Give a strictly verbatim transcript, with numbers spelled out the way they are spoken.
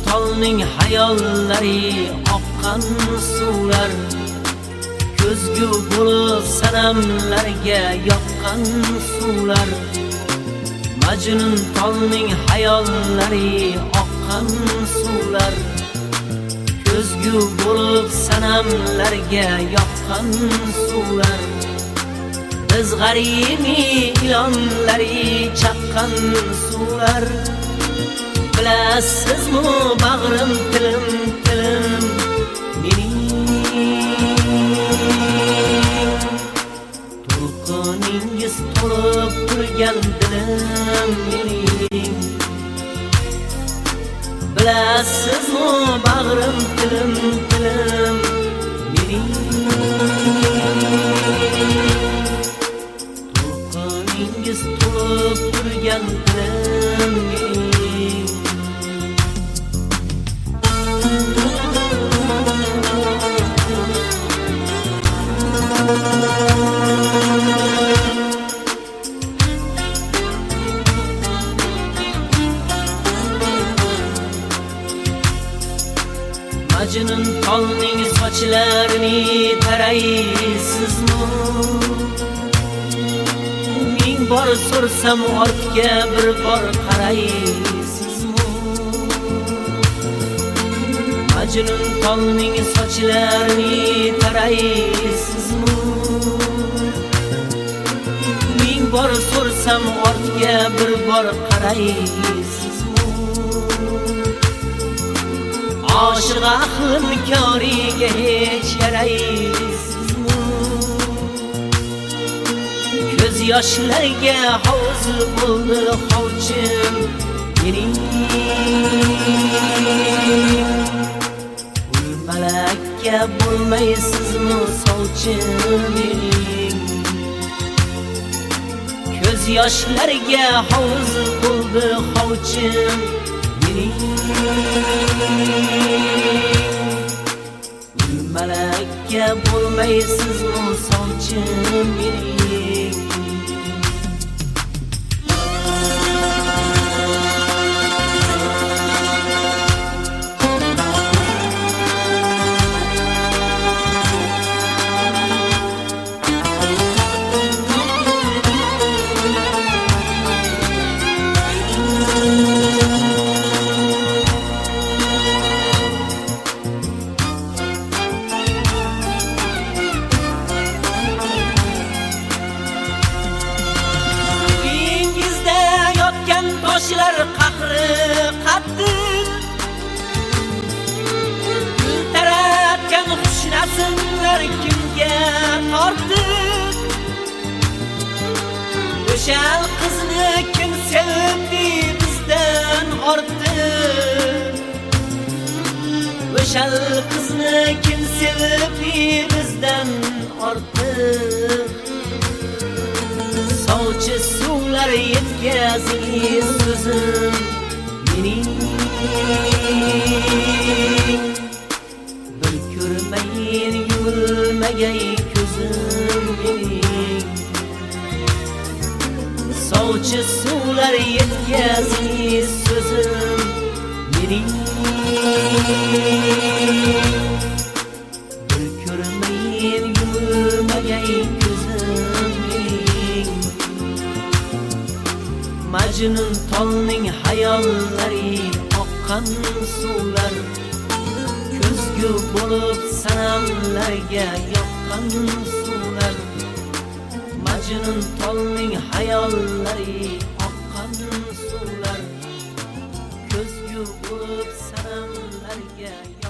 tolning hayollari oqqan suvlar, ko'zgu bo'lib sanamlarga yoqqan suvlar. Majnun tolning hayollari oqqan suvlar, ko'zgu bo'lib sanamlarga yoqqan suvlar. Biz g'arimi ilonlari chaqqan suvlar. Bilasizmi bag'rim tilim tilim mening, to'lqiningiz to'lib turgan dilim mening. Bilasizmi bag'rim tilim tilim mening, to'lqiningiz to'lib turgan dilim mening. Majnun tolning sochlarini taraysizmi? Ming bor so'rsam ortga bir bor qaraysizmi? Majnun tolning sochlarini taraysizmi? Ming bor so'rsam ortga bir bor qaraysizmi? Aşık aklın kâriga hech yaraysizmi? Ko'z yoshlarga hovuz bo'ldi hovchim mening. Ul malakka bo'lmaysizmi sovchim mening? Ko'z yoshlarga hovuz bo'ldi hovchim mening. Malakka bo'lmaysizmi sovchim mening? Toshlar qahri qattiq, gul taratgan xushnasimlar kimga tortiq? O'shal qizni kim sevdi bizdan ortiq? O'shal qizni kim sevdi bizdan ortiq? Sovchi suvlar yetkazing so'zim mening. Bir ko'rmayin yumilmagay ko'zim mening. Sovchi suvlar yetkazing so'zim mening. Bir ko'rmayin yumilmagay ko'zim mening. Majnun tolning hayollari oqqan suvlar, ko'zgu bo'lib sanamlarga yoqqan suvlar. Majnun tolning hayollari oqqan suvlar, ko'zgu bo'lib sanamlarga